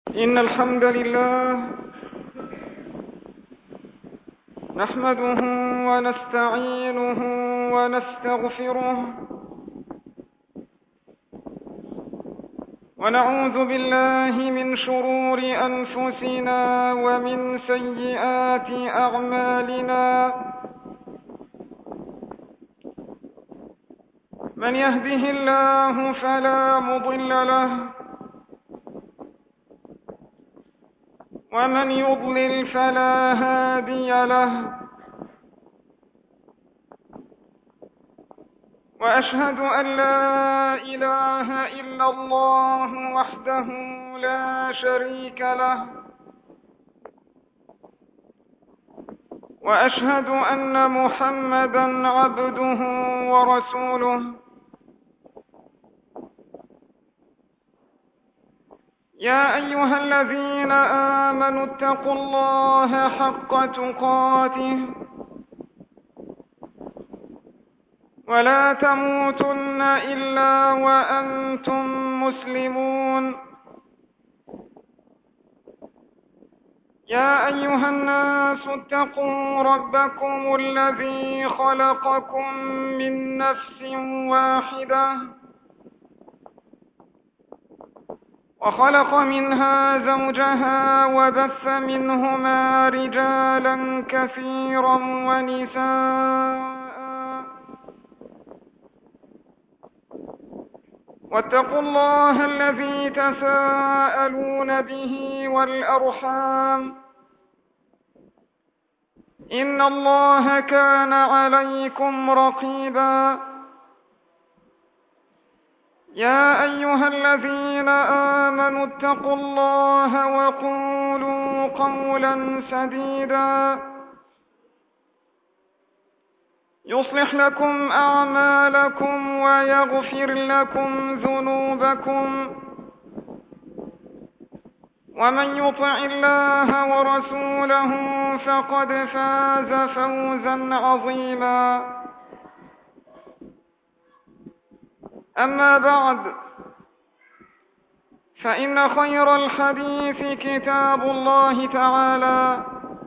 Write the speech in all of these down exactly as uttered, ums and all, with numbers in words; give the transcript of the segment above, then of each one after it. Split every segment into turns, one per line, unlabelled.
إن الحمد لله نحمده ونستعينه ونستغفره ونعوذ بالله من شرور أنفسنا ومن سيئات أعمالنا. من يهده الله فلا مضل له ومن يضلل فلا هادي له. وأشهد أن لا إله إلا الله وحده لا شريك له، وأشهد أن محمدًا عبده ورسوله. يا أيها الذين آمنوا اتقوا الله حق تقاته ولا تموتن إلا وأنتم مسلمون. يا أيها الناس اتقوا ربكم الذي خلقكم من نفس واحدة وخلق منها زوجها وبث منهما رجالا كثيرا ونساء، واتقوا الله الذي تساءلون به والأرحام إن الله كان عليكم رقيبا. يا أيها الذين آمنوا اتقوا الله وقولوا قولا سديدا يصلح لكم أعمالكم ويغفر لكم ذنوبكم، ومن يطع الله ورسوله فقد فاز فوزا عظيما. أما بعد، فإن خير الحديث كتاب الله تعالى،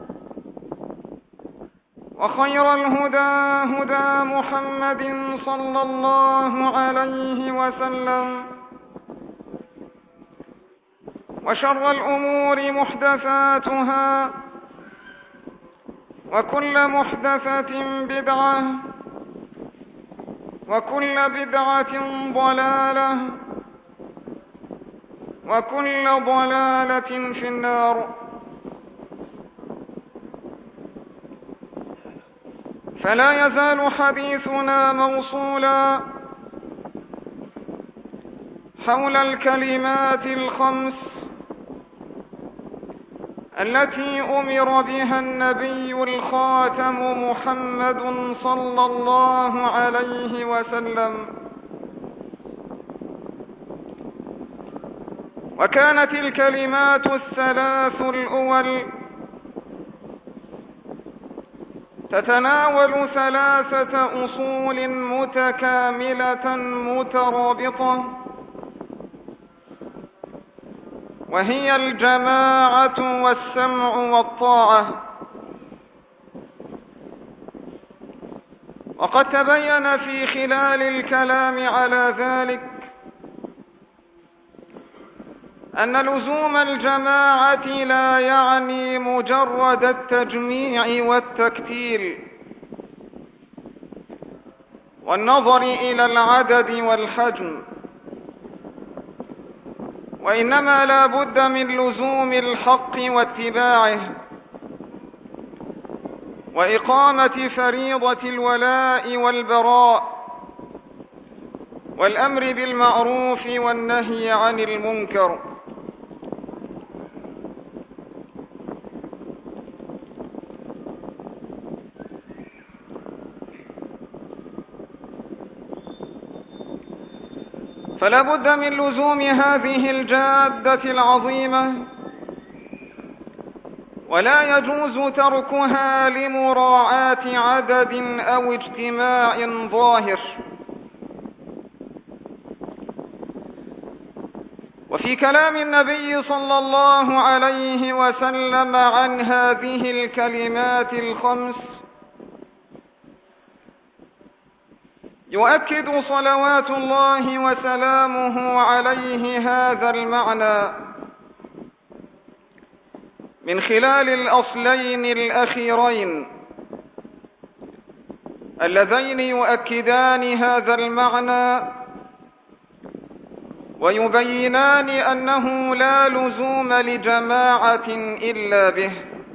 وخير الهدى هدى محمد صلى الله عليه وسلم، وشر الأمور محدثاتها، وكل محدثة بدعة، وكل بدعة ضلالة، وكل ضلالة في النار. فلا يزال حديثنا موصولا حول الكلمات الخمس التي أمر بها النبي الخاتم محمد صلى الله عليه وسلم. وكانت الكلمات الثلاث الأول تتناول ثلاثة أصول متكاملة مترابطة، وهي الجماعة والسمع والطاعة. وقد تبين في خلال الكلام على ذلك أن لزوم الجماعة لا يعني مجرد التجميع والتكتيل والنظر إلى العدد والحجم، وإنما لا بد من لزوم الحق واتباعه، وإقامة فريضة الولاء والبراء، والأمر بالمعروف والنهي عن المنكر. فلا بد من لزوم هذه الجادة العظيمة، ولا يجوز تركها لمراعاة عدد أو اجتماع ظاهر. وفي كلام النبي صلى الله عليه وسلم عن هذه الكلمات الخمس يؤكد صلوات الله وسلامه عليه هذا المعنى من خلال الأصلين الأخيرين اللذين يؤكدان هذا المعنى ويبينان أنه لا لزوم لجماعة إلا به،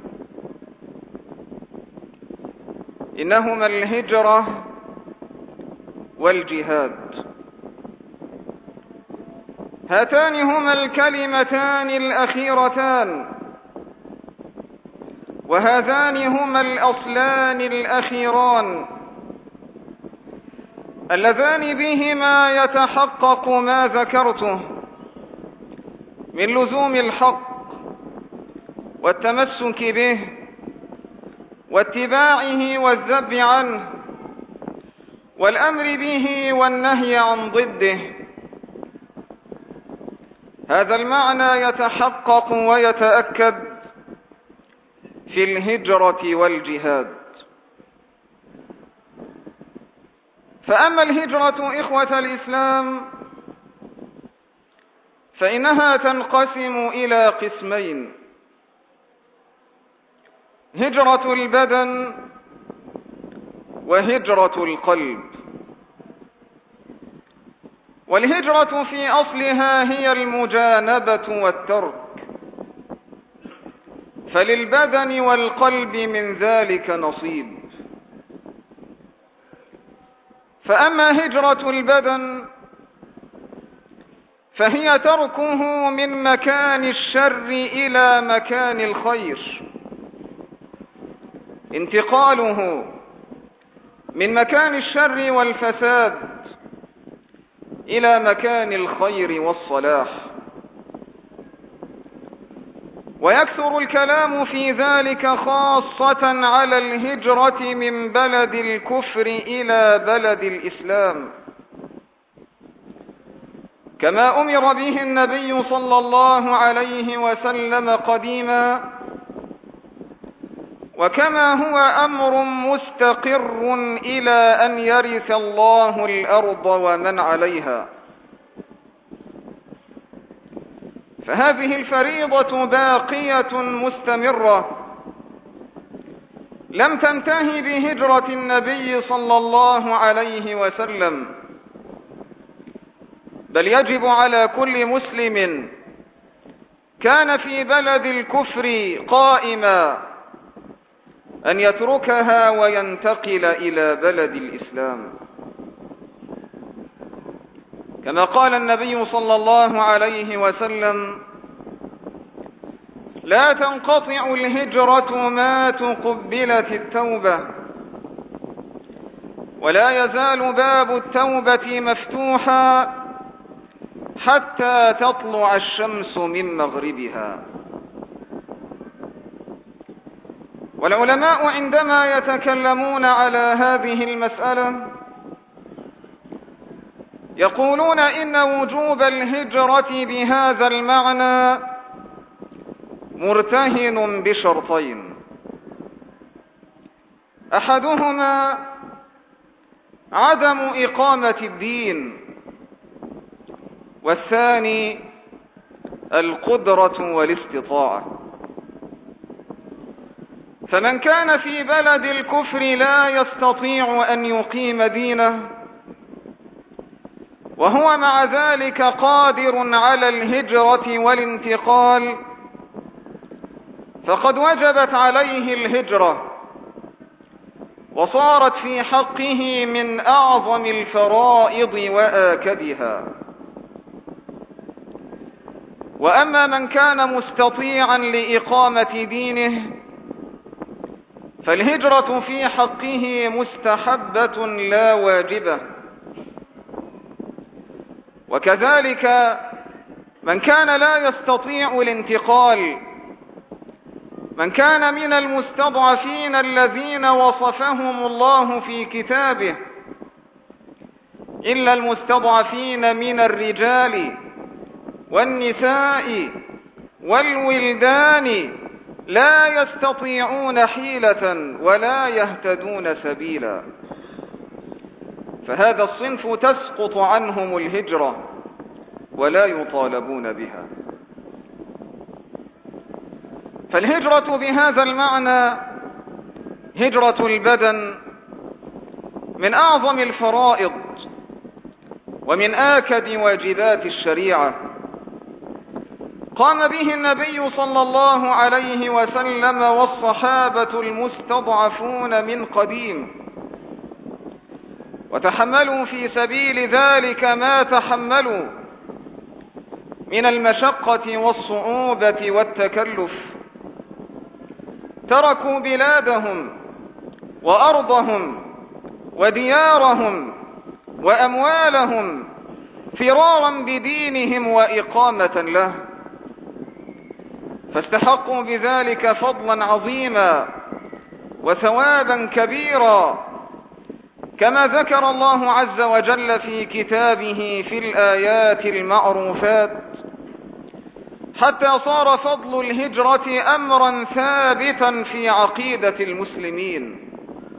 إنهما الهجرة والجهاد. هاتان هما الكلمتان الأخيرتان، وهذان هما الأصلان الأخيران اللذان بهما يتحقق ما ذكرته من لزوم الحق والتمسك به واتباعه والذب عنه والأمر به والنهي عن ضده. هذا المعنى يتحقق ويتأكد في الهجرة والجهاد. فأما الهجرة إخوة الإسلام فإنها تنقسم إلى قسمين: هجرة البدن وهجرة القلب. والهجرة في أصلها هي المجانبة والترك، فللبدن والقلب من ذلك نصيب. فأما هجرة البدن فهي تركه من مكان الشر إلى مكان الخير، انتقاله من مكان الشر والفساد إلى مكان الخير والصلاح. ويكثر الكلام في ذلك خاصة على الهجرة من بلد الكفر إلى بلد الإسلام، كما أمر به النبي صلى الله عليه وسلم قديما، وكما هو أمر مستقر إلى أن يرث الله الأرض ومن عليها. فهذه الفريضة باقية مستمرة لم تنتهي بهجرة النبي صلى الله عليه وسلم، بل يجب على كل مسلم كان في بلد الكفر قائما أن يتركها وينتقل إلى بلد الإسلام، كما قال النبي صلى الله عليه وسلم: لا تنقطع الهجرة ما تقبلت التوبة، ولا يزال باب التوبة مفتوحا حتى تطلع الشمس من مغربها. والعلماء عندما يتكلمون على هذه المسألة يقولون إن وجوب الهجرة بهذا المعنى مرتهن بشرطين: أحدهما عدم إقامة الدين، والثاني القدرة والاستطاعة. فمن كان في بلد الكفر لا يستطيع أن يقيم دينه وهو مع ذلك قادر على الهجرة والانتقال، فقد وجبت عليه الهجرة وصارت في حقه من أعظم الفرائض وآكدها. وأما من كان مستطيعا لإقامة دينه فالهجرة في حقه مستحبة لا واجبة. وكذلك من كان لا يستطيع الانتقال، من كان من المستضعفين الذين وصفهم الله في كتابه: إلا المستضعفين من الرجال والنساء والولدان لا يستطيعون حيلة ولا يهتدون سبيلا. فهذا الصنف تسقط عنهم الهجرة ولا يطالبون بها. فالهجرة بهذا المعنى هجرة البدن من أعظم الفرائض ومن آكد واجبات الشريعة، قام به النبي صلى الله عليه وسلم والصحابة المستضعفون من قديم، وتحملوا في سبيل ذلك ما تحملوا من المشقة والصعوبة والتكلف. تركوا بلادهم وأرضهم وديارهم وأموالهم فرارا بدينهم وإقامة له، فاستحقوا بذلك فضلا عظيما وثوابا كبيرا، كما ذكر الله عز وجل في كتابه في الآيات المعروفات، حتى صار فضل الهجرة أمرا ثابتا في عقيدة المسلمين،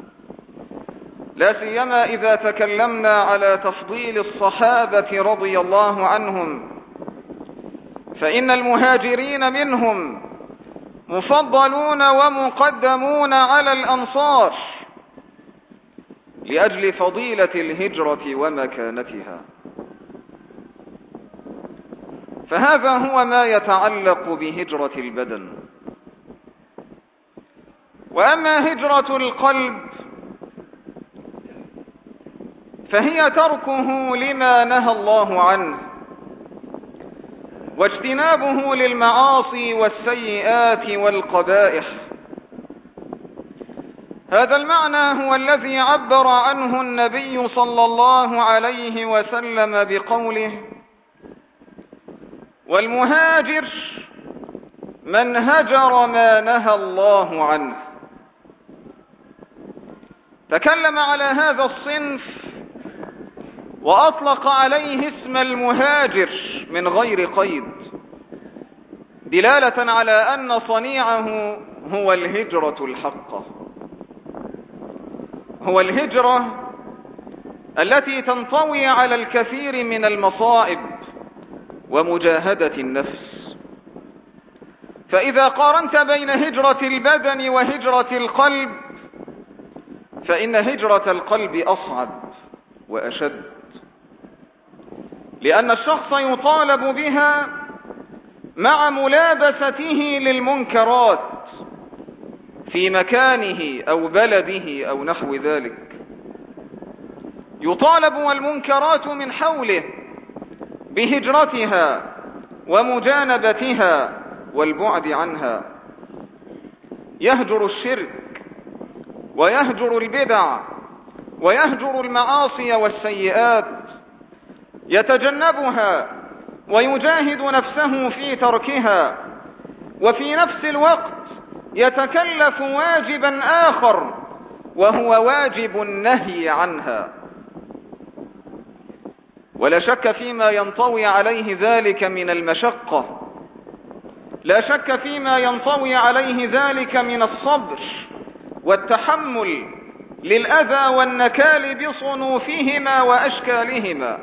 لا سيما إذا تكلمنا على تفضيل الصحابة رضي الله عنهم، فإن المهاجرين منهم مفضلون ومقدمون على الأنصار لأجل فضيلة الهجرة ومكانتها. فهذا هو ما يتعلق بهجرة البدن. وأما هجرة القلب فهي تركه لما نهى الله عنه واجتنابه للمعاصي والسيئات والقبائح. هذا المعنى هو الذي عبر عنه النبي صلى الله عليه وسلم بقوله: والمهاجر من هجر ما نهى الله عنه. تكلم على هذا الصنف وأطلق عليه اسم المهاجر من غير قيد، دلالة على أن صنيعه هو الهجرة الحقة، هو الهجرة التي تنطوي على الكثير من المصائب ومجاهدة النفس. فإذا قارنت بين هجرة البدن وهجرة القلب فإن هجرة القلب أصعب وأشد، لأن الشخص يطالب بها مع ملابسته للمنكرات في مكانه أو بلده أو نحو ذلك. يطالب والمنكرات من حوله بهجرتها ومجانبتها والبعد عنها. يهجر الشرك ويهجر البدع ويهجر المعاصي والسيئات، يتجنبها ويجاهد نفسه في تركها، وفي نفس الوقت يتكلف واجبا آخر وهو واجب النهي عنها. ولا شك فيما ينطوي عليه ذلك من المشقة، لا شك فيما ينطوي عليه ذلك من الصبر والتحمل للأذى والنكال بصنوفهما وأشكالهما.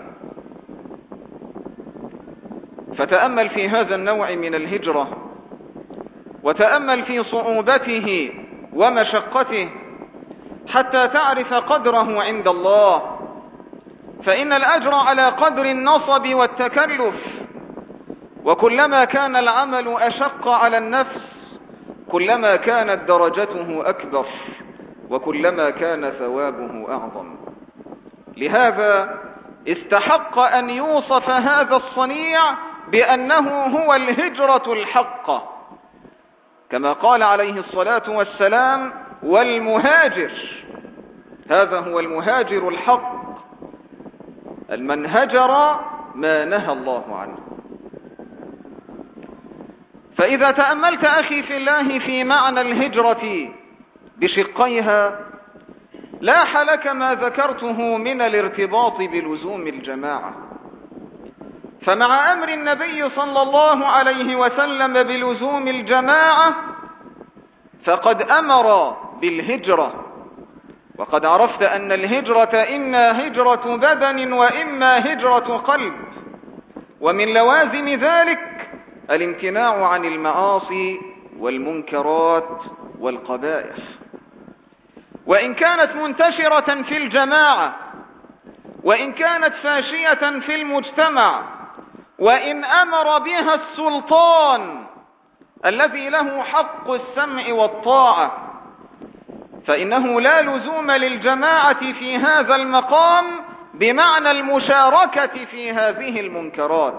فتأمل في هذا النوع من الهجرة، وتأمل في صعوبته ومشقته حتى تعرف قدره عند الله. فإن الأجر على قدر النصب والتكلف، وكلما كان العمل أشق على النفس كلما كانت درجته أكبر وكلما كان ثوابه أعظم. لهذا استحق أن يوصف هذا الصنيع بأنه هو الهجرة الحقة، كما قال عليه الصلاة والسلام: والمهاجر. هذا هو المهاجر الحق، المن هجر ما نهى الله عنه. فإذا تأملت أخي في الله في معنى الهجرة بشقيها لاح لك ما ذكرته من الارتباط بلزوم الجماعة. فمع أمر النبي صلى الله عليه وسلم بلزوم الجماعة فقد أمر بالهجرة. وقد عرفت أن الهجرة إما هجرة بدن وإما هجرة قلب، ومن لوازم ذلك الامتناع عن المعاصي والمنكرات والقبائح. وإن كانت منتشرة في الجماعة، وإن كانت فاشية في المجتمع، وإن أمر بها السلطان الذي له حق السمع والطاعة، فإنه لا لزوم للجماعة في هذا المقام بمعنى المشاركة في هذه المنكرات،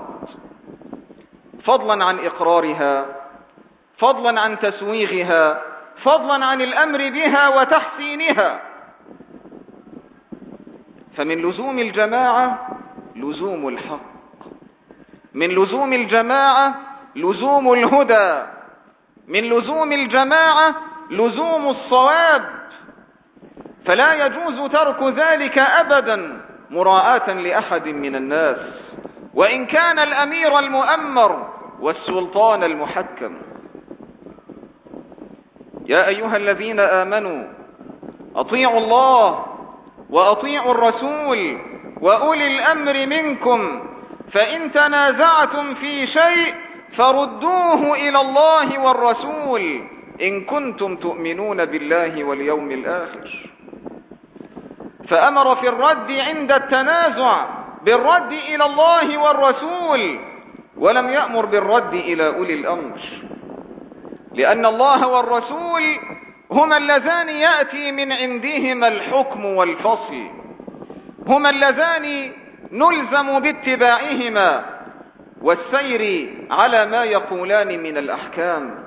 فضلا عن إقرارها، فضلا عن تسويغها، فضلا عن الأمر بها وتحسينها. فمن لزوم الجماعة لزوم الحق، من لزوم الجماعة لزوم الهدى، من لزوم الجماعة لزوم الصواب، فلا يجوز ترك ذلك أبدا مراعاة لأحد من الناس، وإن كان الأمير المؤمر والسلطان المحكم. يا أيها الذين آمنوا أطيعوا الله وأطيعوا الرسول وأولي الأمر منكم، فإن تنازعتم في شيء فردوه إلى الله والرسول إن كنتم تؤمنون بالله واليوم الآخر. فأمر في الرد عند التنازع بالرد إلى الله والرسول، ولم يأمر بالرد إلى أولي الأمر، لأن الله والرسول هما اللذان يأتي من عندهما الحكم والفصل، هما اللذان نلزم باتباعهما والسير على ما يقولان من الأحكام.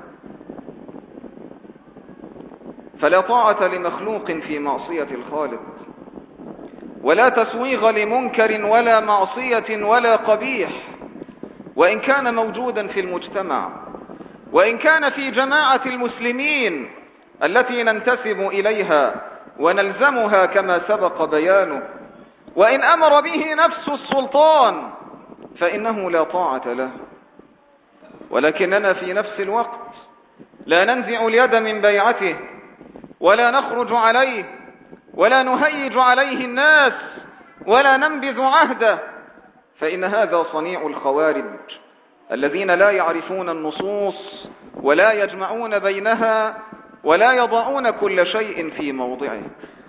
فلا طاعة لمخلوق في معصية الخالق، ولا تسويغ لمنكر ولا معصية ولا قبيح، وإن كان موجودا في المجتمع، وإن كان في جماعة المسلمين التي ننتسب إليها ونلزمها كما سبق بيانه، وإن أمر به نفس السلطان فإنه لا طاعة له. ولكننا في نفس الوقت لا ننزع اليد من بيعته، ولا نخرج عليه، ولا نهيج عليه الناس، ولا ننبذ عهده، فإن هذا صنيع الخوارج الذين لا يعرفون النصوص ولا يجمعون بينها ولا يضعون كل شيء في موضعه.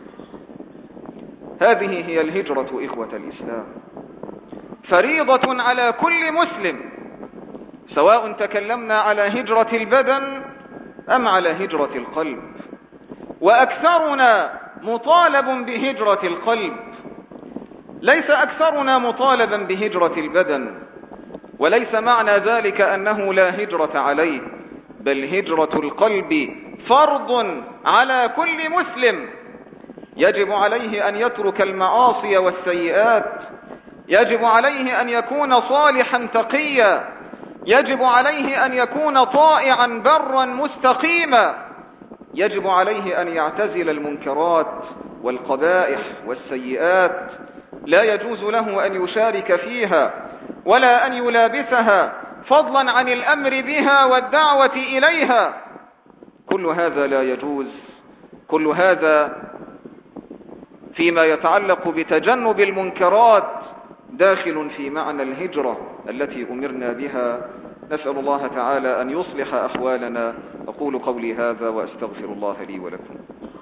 هذه هي الهجرة إخوة الإسلام، فريضة على كل مسلم، سواء تكلمنا على هجرة البدن أم على هجرة القلب. وأكثرنا مطالب بهجرة القلب، ليس أكثرنا مطالبا بهجرة البدن، وليس معنى ذلك أنه لا هجرة عليه، بل هجرة القلب فرض على كل مسلم، يجب عليه أن يترك المعاصي والسيئات، يجب عليه أن يكون صالحا تقيا، يجب عليه أن يكون طائعا برا مستقيما، يجب عليه أن يعتزل المنكرات والقبائح والسيئات، لا يجوز له أن يشارك فيها ولا أن يلابسها، فضلا عن الأمر بها والدعوة إليها. كل هذا لا يجوز، كل هذا فيما يتعلق بتجنب المنكرات داخل في معنى الهجرة التي أمرنا بها. نسأل الله تعالى أن يصلح أحوالنا. أقول قولي هذا وأستغفر الله لي ولكم.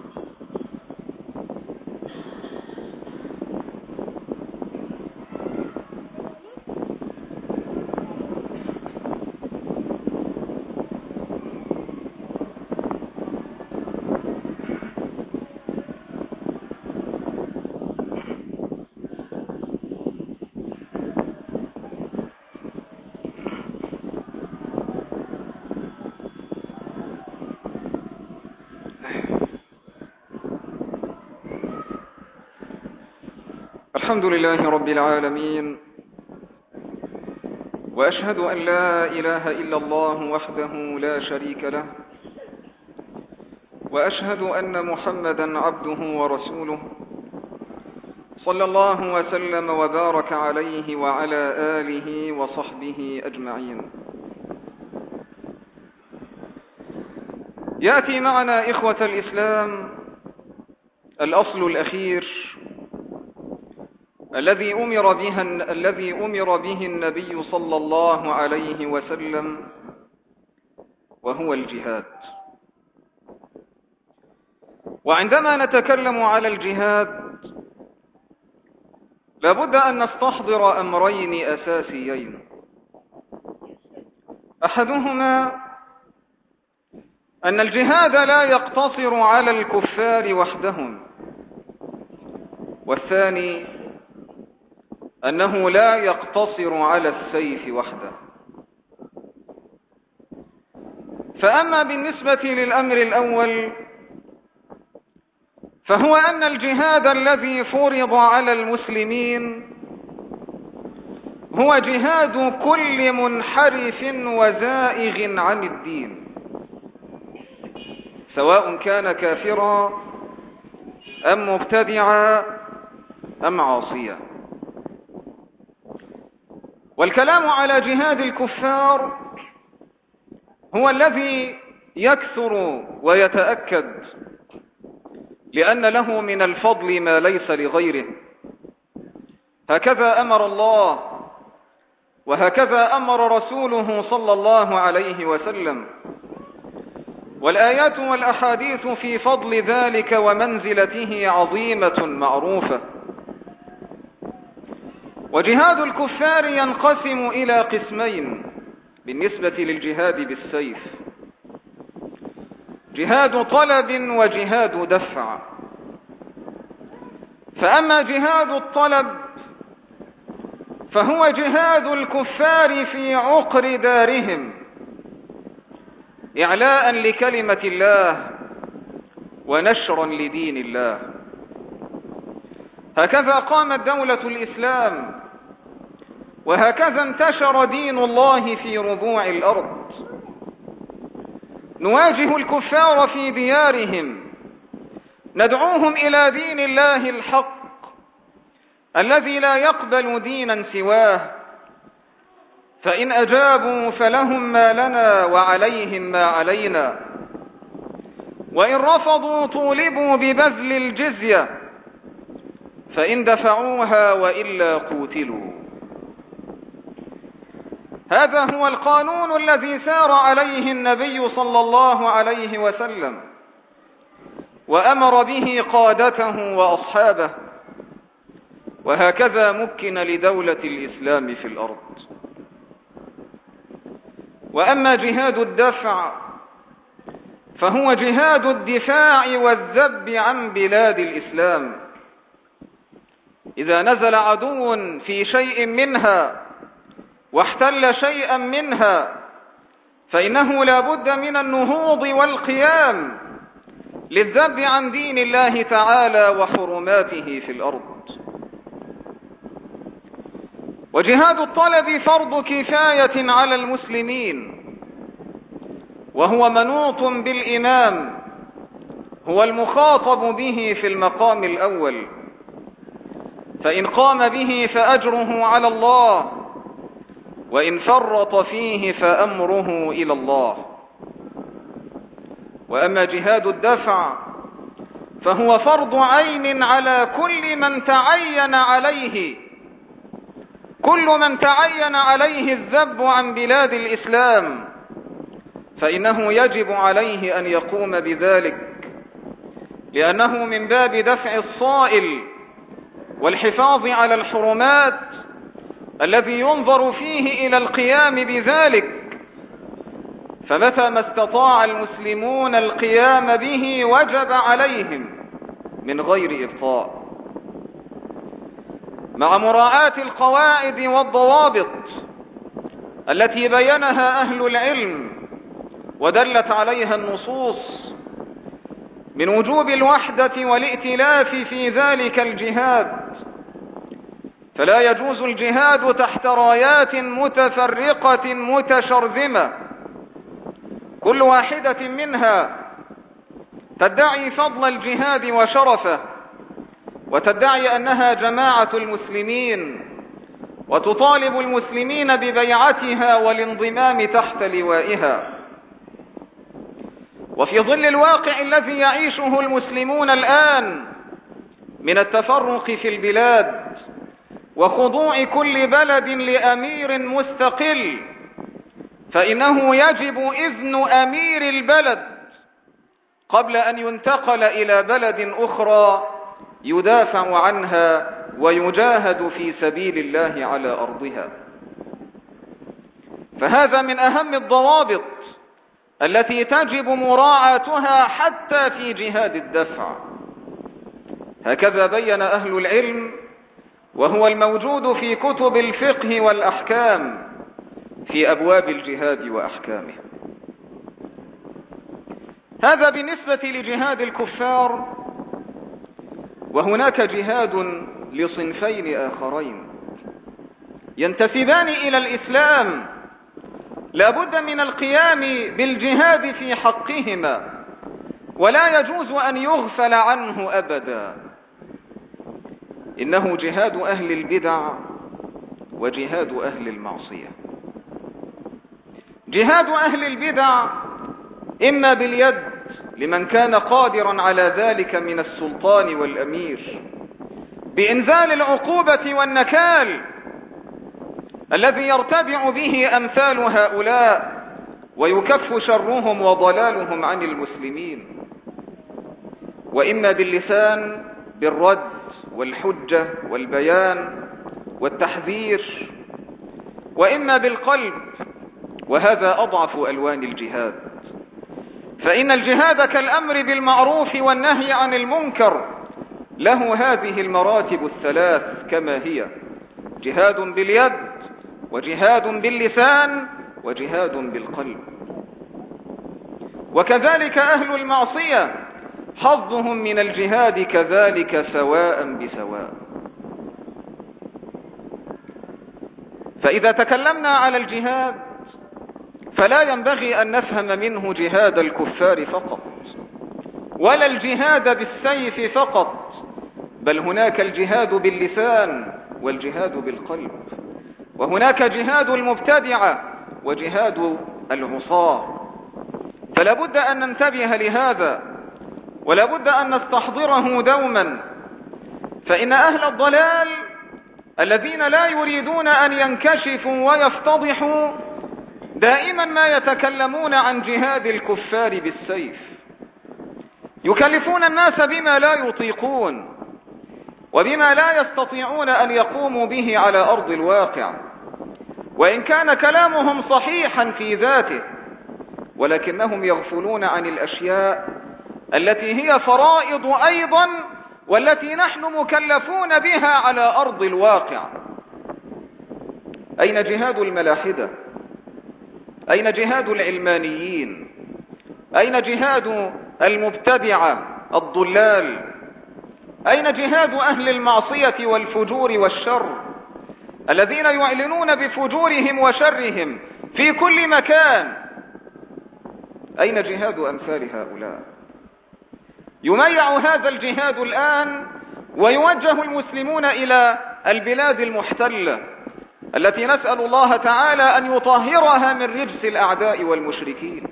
الحمد لله رب العالمين، وأشهد أن لا إله إلا الله وحده لا شريك له، وأشهد أن محمدا عبده ورسوله صلى الله وسلم وبارك عليه وعلى آله وصحبه أجمعين. يأتي معنا إخوة الإسلام الأصل الأخير الذي أمر به الذي أمر به النبي صلى الله عليه وسلم، وهو الجهاد. وعندما نتكلم على الجهاد لابد أن نستحضر أمرين أساسيين، أحدهما أن الجهاد لا يقتصر على الكفار وحدهم، والثاني أنه لا يقتصر على السيف وحده. فأما بالنسبة للأمر الأول فهو أن الجهاد الذي فرض على المسلمين هو جهاد كل منحرف وزائغ عن الدين، سواء كان كافرا أم مبتدعا أم عاصيا. والكلام على جهاد الكفار هو الذي يكثر ويتأكد، لأن له من الفضل ما ليس لغيره. هكذا أمر الله وهكذا أمر رسوله صلى الله عليه وسلم، والآيات والأحاديث في فضل ذلك ومنزلته عظيمة معروفة. وجهاد الكفار ينقسم إلى قسمين بالنسبة للجهاد بالسيف: جهاد طلب وجهاد دفع. فأما جهاد الطلب فهو جهاد الكفار في عقر دارهم إعلاء لكلمة الله ونشرا لدين الله. هكذا قامت دولة الإسلام، وهكذا انتشر دين الله في ربوع الأرض. نواجه الكفار في ديارهم، ندعوهم إلى دين الله الحق الذي لا يقبل دينا سواه، فإن أجابوا فلهم ما لنا وعليهم ما علينا، وإن رفضوا طولبوا ببذل الجزية، فإن دفعوها وإلا قوتلوا. هذا هو القانون الذي سار عليه النبي صلى الله عليه وسلم، وأمر به قادته وأصحابه، وهكذا مكن لدولة الإسلام في الأرض. وأما جهاد الدفع فهو جهاد الدفاع والذب عن بلاد الإسلام. إذا نزل عدو في شيء منها واحتل شيئا منها فإنه لا بد من النهوض والقيام للذب عن دين الله تعالى وحرماته في الأرض. وجهاد الطلب فرض كفاية على المسلمين، وهو منوط بالإمام، هو المخاطب به في المقام الأول، فإن قام به فأجره على الله، وإن فرط فيه فأمره إلى الله. وأما جهاد الدفع فهو فرض عين على كل من تعين عليه كل من تعين عليه الذب عن بلاد الإسلام، فإنه يجب عليه أن يقوم بذلك، لأنه من باب دفع الصائل والحفاظ على الحرمات الذي ينظر فيه إلى القيام بذلك. فمتى ما استطاع المسلمون القيام به وجب عليهم من غير إبطاء، مع مراعاة القواعد والضوابط التي بينها أهل العلم ودلت عليها النصوص من وجوب الوحدة والائتلاف في ذلك الجهاد. فلا يجوز الجهاد تحت رايات متفرقة متشرذمة، كل واحدة منها تدعي فضل الجهاد وشرفه، وتدعي أنها جماعة المسلمين، وتطالب المسلمين ببيعتها والانضمام تحت لوائها. وفي ظل الواقع الذي يعيشه المسلمون الآن من التفرق في البلاد وخضوع كل بلد لأمير مستقل، فإنه يجب إذن أمير البلد قبل أن ينتقل إلى بلد أخرى يدافع عنها ويجاهد في سبيل الله على أرضها. فهذا من أهم الضوابط التي تجب مراعاتها حتى في جهاد الدفع. هكذا بين أهل العلم، وهو الموجود في كتب الفقه والأحكام في أبواب الجهاد وأحكامه. هذا بالنسبة لجهاد الكفار. وهناك جهاد لصنفين آخرين ينتسبان إلى الإسلام، لا بد من القيام بالجهاد في حقهما، ولا يجوز أن يغفل عنه أبدا. إنه جهاد أهل البدع وجهاد أهل المعصية. جهاد أهل البدع إما باليد لمن كان قادرا على ذلك من السلطان والأمير بإنزال العقوبة والنكال الذي يرتدع به أمثال هؤلاء ويكف شرهم وضلالهم عن المسلمين، وإما باللسان بالرد والحجة والبيان والتحذير، وإما بالقلب، وهذا أضعف ألوان الجهاد. فإن الجهاد كالأمر بالمعروف والنهي عن المنكر له هذه المراتب الثلاث كما هي: جهاد باليد، وجهاد باللسان، وجهاد بالقلب. وكذلك أهل المعصية حظهم من الجهاد كذلك سواء بسواء. فإذا تكلمنا على الجهاد فلا ينبغي أن نفهم منه جهاد الكفار فقط، ولا الجهاد بالسيف فقط، بل هناك الجهاد باللسان والجهاد بالقلب، وهناك جهاد المبتدعة وجهاد العصاة. فلا بد أن ننتبه لهذا، ولا بد أن نستحضره دوما. فإن أهل الضلال الذين لا يريدون أن ينكشفوا ويفتضحوا دائما ما يتكلمون عن جهاد الكفار بالسيف، يكلفون الناس بما لا يطيقون وبما لا يستطيعون أن يقوموا به على أرض الواقع، وإن كان كلامهم صحيحا في ذاته، ولكنهم يغفلون عن الأشياء التي هي فرائض أيضا، والتي نحن مكلفون بها على أرض الواقع. أين جهاد الملاحدة؟ أين جهاد العلمانيين؟ أين جهاد المبتدعة الضلال؟ أين جهاد أهل المعصية والفجور والشر الذين يعلنون بفجورهم وشرهم في كل مكان؟ أين جهاد أمثال هؤلاء؟ يميع هذا الجهاد الآن، ويوجه المسلمون إلى البلاد المحتلة التي نسأل الله تعالى أن يطهرها من رجس الأعداء والمشركين.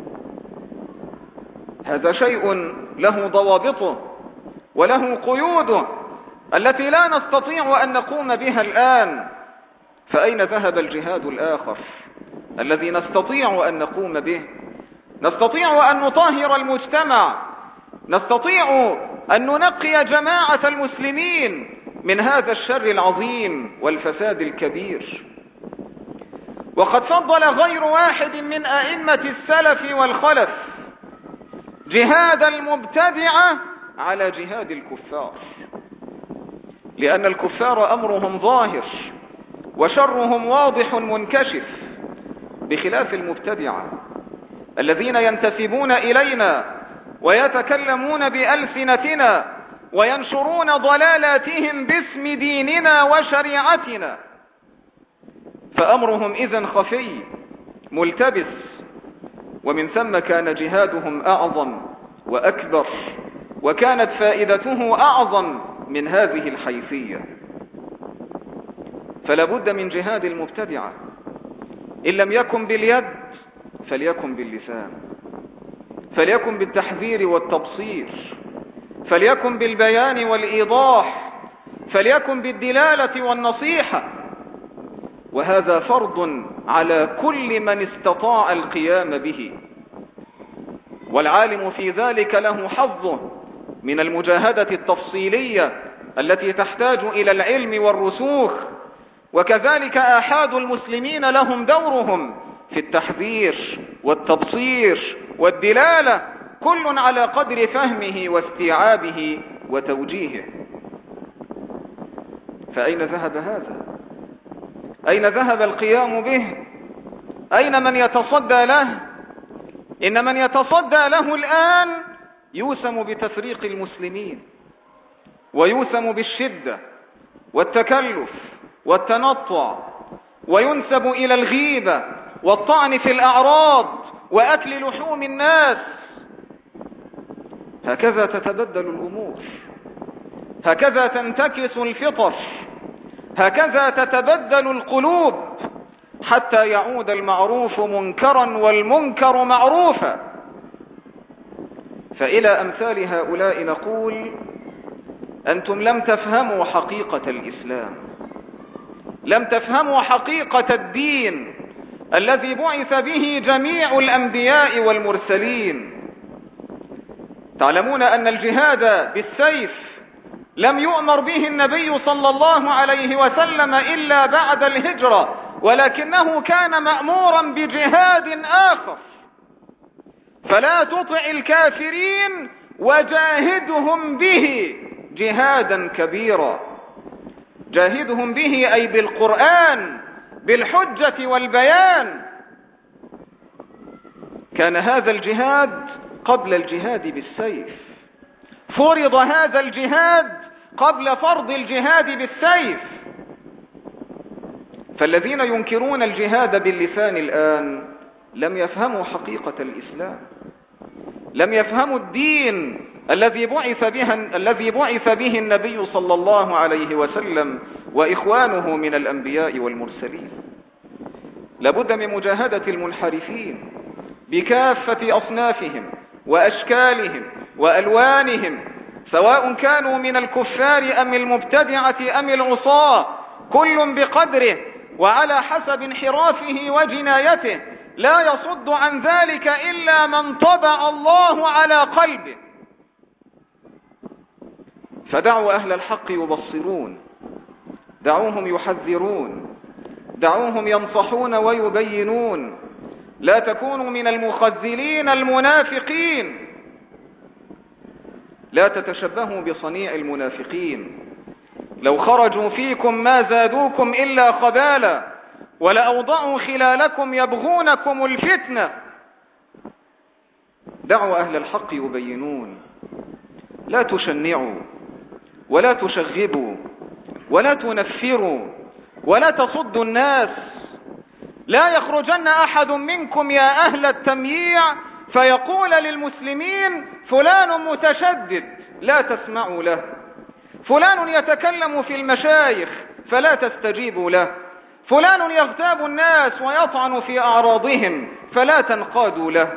هذا شيء له ضوابطه وله قيوده التي لا نستطيع أن نقوم بها الآن. فأين ذهب الجهاد الآخر الذي نستطيع أن نقوم به؟ نستطيع أن نطهر المجتمع، نستطيع أن ننقي جماعة المسلمين من هذا الشر العظيم والفساد الكبير. وقد فضل غير واحد من أئمة السلف والخلف جهاد المبتدعة على جهاد الكفار، لأن الكفار أمرهم ظاهر وشرهم واضح منكشف، بخلاف المبتدعة الذين ينتسبون إلينا ويتكلمون بألسنتنا وينشرون ضلالاتهم باسم ديننا وشريعتنا، فأمرهم إذن خفي ملتبس، ومن ثم كان جهادهم أعظم وأكبر، وكانت فائدته أعظم من هذه الحيثية. فلا بد من جهاد المبتدعة، إن لم يكن باليد فليكن باللسان، فليكن بالتحذير والتبصير، فليكن بالبيان والإيضاح، فليكن بالدلالة والنصيحة. وهذا فرض على كل من استطاع القيام به، والعالم في ذلك له حظه من المجاهدة التفصيلية التي تحتاج إلى العلم والرسوخ، وكذلك آحاد المسلمين لهم دورهم في التحذير والتبصير والدلالة، كل على قدر فهمه واستيعابه وتوجيهه. فأين ذهب هذا؟ أين ذهب القيام به؟ أين من يتصدى له؟ إن من يتصدى له الآن يوسم بتفريق المسلمين، ويوسم بالشدة والتكلف والتنطع، وينسب إلى الغيبة والطعن في الأعراض وأكل لحوم الناس. هكذا تتبدل الأمور، هكذا تنتكس الفطر، هكذا تتبدل القلوب، حتى يعود المعروف منكرا والمنكر معروفا. فإلى أمثال هؤلاء نقول: أنتم لم تفهموا حقيقة الإسلام، لم تفهموا حقيقة الدين الذي بعث به جميع الأنبياء والمرسلين. تعلمون أن الجهاد بالسيف لم يؤمر به النبي صلى الله عليه وسلم إلا بعد الهجرة، ولكنه كان مأمورا بجهاد آخر: فلا تطع الكافرين وجاهدهم به جهادا كبيرا. جاهدهم به أي بالقرآن، بالحجة والبيان. كان هذا الجهاد قبل الجهاد بالسيف، فرض هذا الجهاد قبل فرض الجهاد بالسيف. فالذين ينكرون الجهاد باللسان الآن لم يفهموا حقيقة الإسلام، لم يفهموا الدين الذي بعث به الذي بعث به النبي صلى الله عليه وسلم وإخوانه من الأنبياء والمرسلين. لابد من مجاهدة المنحرفين بكافة أصنافهم وأشكالهم وألوانهم، سواء كانوا من الكفار أم المبتدعة أم العصاة، كل بقدره وعلى حسب انحرافه وجنايته. لا يصد عن ذلك إلا من طبع الله على قلبه. فدعوا أهل الحق يبصرون، دعوهم يحذرون، دعوهم ينصحون ويبينون. لا تكونوا من المخذلين المنافقين، لا تتشبهوا بصنيع المنافقين. لو خرجوا فيكم ما زادوكم إلا خبالا، ولأوضعوا خلالكم يبغونكم الفتنة. دعوا أهل الحق يبينون، لا تشنعوا ولا تشغبوا ولا تنفروا ولا تصدوا الناس. لا يخرجن أحد منكم يا أهل التمييع فيقول للمسلمين: فلان متشدد، لا تسمعوا له. فلان يتكلم في المشايخ، فلا تستجيبوا له. فلان يغتاب الناس ويطعن في أعراضهم، فلا تنقادوا له.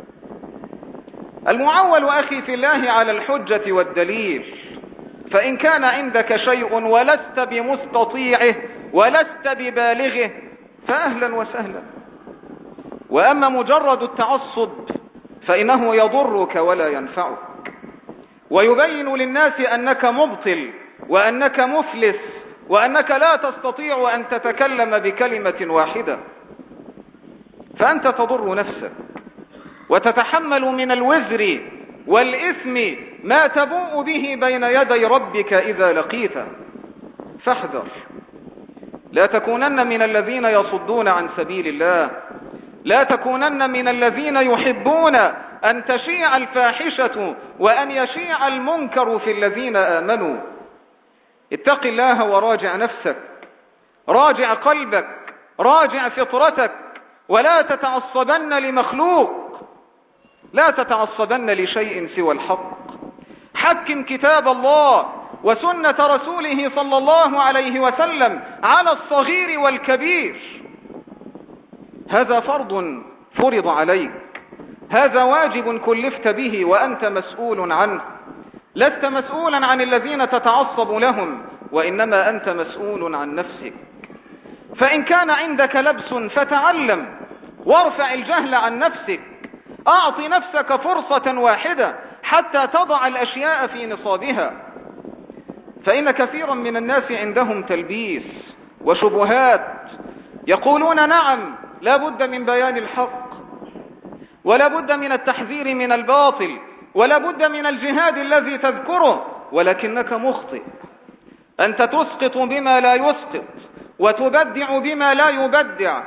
المعول أخي في الله على الحجة والدليل. فإن كان عندك شيء ولست بمستطيعه ولست ببالغه فأهلا وسهلا. وأما مجرد التعصب فإنه يضرك ولا ينفعك، ويبين للناس أنك مبطل وأنك مفلس وأنك لا تستطيع أن تتكلم بكلمة واحدة. فأنت تضر نفسك وتتحمل من الوزر والإثم ما تبوء به بين يدي ربك إذا لقيته. فاحذر، لا تكونن من الذين يصدون عن سبيل الله، لا تكونن من الذين يحبون أن تشيع الفاحشة وأن يشيع المنكر في الذين آمنوا. اتق الله وراجع نفسك، راجع قلبك، راجع فطرتك، ولا تتعصبن لمخلوق، لا تتعصبن لشيء سوى الحق. حكم كتاب الله وسنة رسوله صلى الله عليه وسلم على الصغير والكبير. هذا فرض فرض عليك، هذا واجب كلفت به وأنت مسؤول عنه. لست مسؤولا عن الذين تتعصب لهم، وإنما أنت مسؤول عن نفسك. فإن كان عندك لبس فتعلم وارفع الجهل عن نفسك. أعط نفسك فرصة واحدة حتى تضع الأشياء في نصابها. فإن كثيرا من الناس عندهم تلبيس وشبهات، يقولون نعم لا بد من بيان الحق، ولا بد من التحذير من الباطل، ولا بد من الجهاد الذي تذكره، ولكنك مخطئ. أنت تسقط بما لا يسقط، وتبدع بما لا يبدع،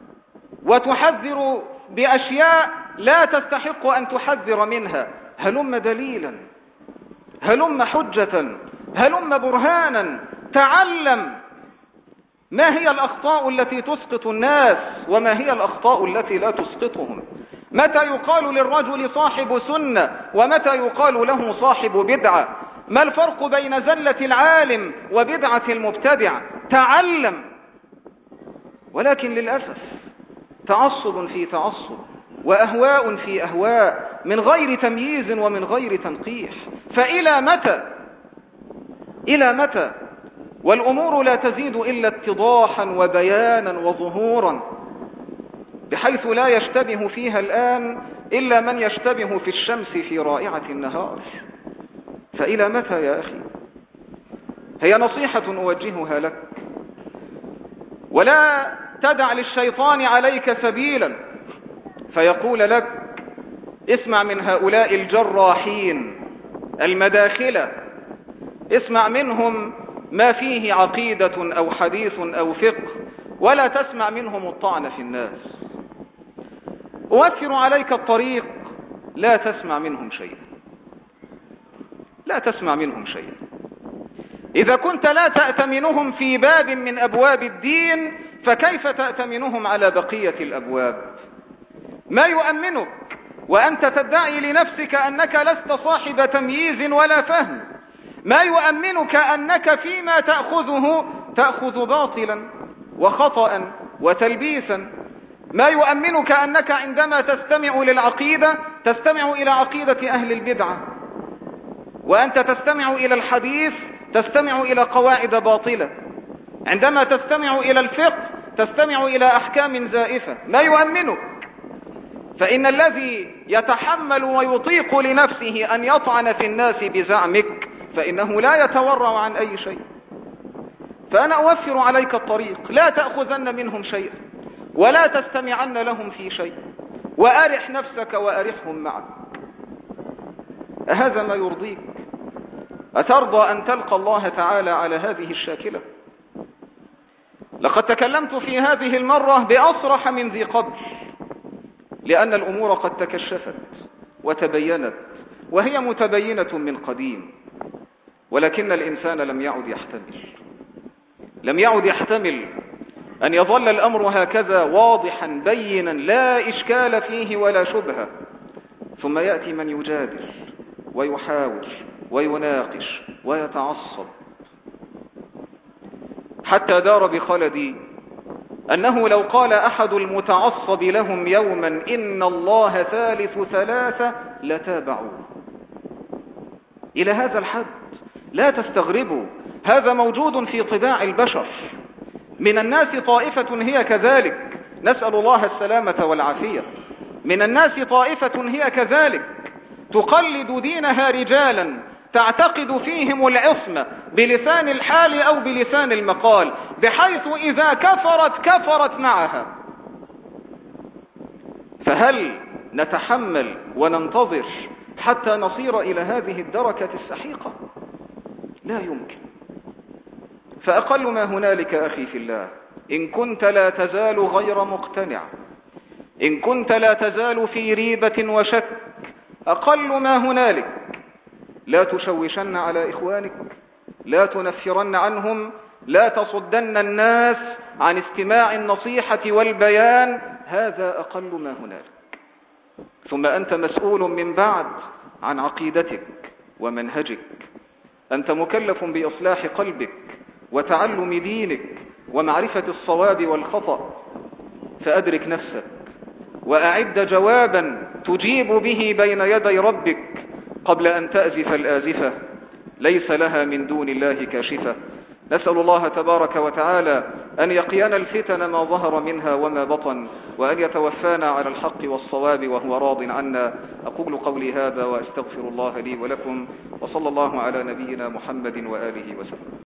وتحذر بأشياء لا تستحق أن تحذر منها. هلم دليلا، هلم حجة، هلم برهانا. تعلم ما هي الأخطاء التي تسقط الناس، وما هي الأخطاء التي لا تسقطهم. متى يقال للرجل صاحب سنة، ومتى يقال له صاحب بدعة. ما الفرق بين زلة العالم وبدعة المبتدع. تعلم. ولكن للأسف تعصب في تعصب، وأهواء في أهواء، من غير تمييز ومن غير تنقيح. فإلى متى؟ إلى متى؟ والأمور لا تزيد إلا اتضاحا وبيانا وظهورا، بحيث لا يشتبه فيها الآن إلا من يشتبه في الشمس في رائعة النهار. فإلى متى يا أخي؟ هي نصيحة أوجهها لك، ولا تدع للشيطان عليك سبيلا فيقول لك اسمع من هؤلاء الجراحين المداخلة، اسمع منهم ما فيه عقيدة أو حديث أو فقه، ولا تسمع منهم الطعن في الناس. أوفر عليك الطريق، لا تسمع منهم شيئا، لا تسمع منهم شيئا. إذا كنت لا تأتمنهم في باب من أبواب الدين، فكيف تأتمنهم على بقية الأبواب؟ ما يؤمنك وأنت تدعي لنفسك أنك لست صاحب تمييز ولا فهم؟ ما يؤمنك أنك فيما تأخذه تأخذ باطلا وخطأ وتلبيسا؟ ما يؤمنك أنك عندما تستمع للعقيدة تستمع إلى عقيدة أهل البدعة، وأنت تستمع إلى الحديث تستمع إلى قواعد باطلة، عندما تستمع إلى الفقه تستمع إلى أحكام زائفة؟ ما يؤمنك؟ فإن الذي يتحمل ويطيق لنفسه أن يطعن في الناس بزعمك فإنه لا يتورع عن أي شيء. فأنا أوفر عليك الطريق، لا تأخذن منهم شيئا، ولا تستمعن لهم في شيء، وأرح نفسك وأرحهم معك. أهذا ما يرضيك؟ أترضى أن تلقى الله تعالى على هذه الشاكلة؟ لقد تكلمت في هذه المرة بأصرح من ذي قبل، لأن الأمور قد تكشفت وتبينت، وهي متبينة من قديم، ولكن الإنسان لم يعد يحتمل لم يعد يحتمل أن يظل الأمر هكذا واضحا بينا لا إشكال فيه ولا شبهة، ثم يأتي من يجادل ويحاول ويناقش ويتعصب، حتى دار بخلدي أنه لو قال أحد المتعصب لهم يوما إن الله ثالث ثلاثة لتابعوه. إلى هذا الحد لا تستغربوا، هذا موجود في طباع البشر. من الناس طائفة هي كذلك، نسأل الله السلامة والعافية. من الناس طائفة هي كذلك تقلد دينها رجالا تعتقد فيهم العصمة بلسان الحال أو بلسان المقال، بحيث إذا كفرت كفرت معها. فهل نتحمل وننتظر حتى نصير إلى هذه الدركة السحيقة؟ لا يمكن. فأقل ما هنالك أخي في الله، إن كنت لا تزال غير مقتنع، إن كنت لا تزال في ريبة وشك، أقل ما هنالك لا تشوشن على إخوانك، لا تنفرن عنهم، لا تصدن الناس عن استماع النصيحة والبيان. هذا أقل ما هنالك. ثم أنت مسؤول من بعد عن عقيدتك ومنهجك. أنت مكلف بإصلاح قلبك وتعلم دينك ومعرفة الصواب والخطأ، فأدرك نفسك وأعد جوابا تجيب به بين يدي ربك قبل أن تأزف الآزفة ليس لها من دون الله كاشفة. نسأل الله تبارك وتعالى أن يقينا الفتن ما ظهر منها وما بطن، وأن يتوفانا على الحق والصواب وهو راض عنا. أقول قولي هذا وأستغفر الله لي ولكم، وصلى الله على نبينا محمد وآله وسلم.